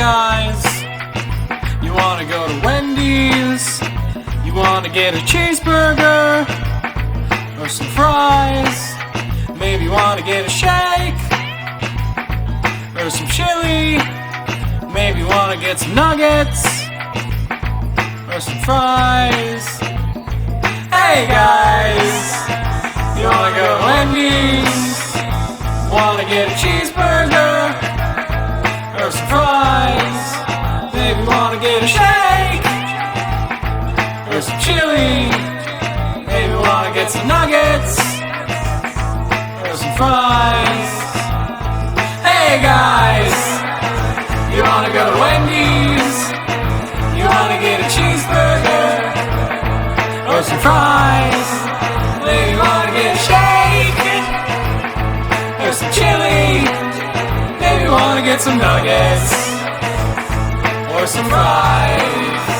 guys, you wanna go to Wendy's, you wanna get a cheeseburger, or some fries, maybe you wanna get a shake, or some chili, maybe you wanna get some nuggets, or some fries. Hey guys, you wanna go to Wendy's, wanna get a cheeseburger, or some fries, maybe you wanna get a shake, or some chili, maybe you wanna get some nuggets, or some fries. Hey guys, you wanna go to Wendy's, you wanna get a cheeseburger, or some fries, maybe you wanna get a shake, or some chili, maybe you wanna get some nuggets, or some fries.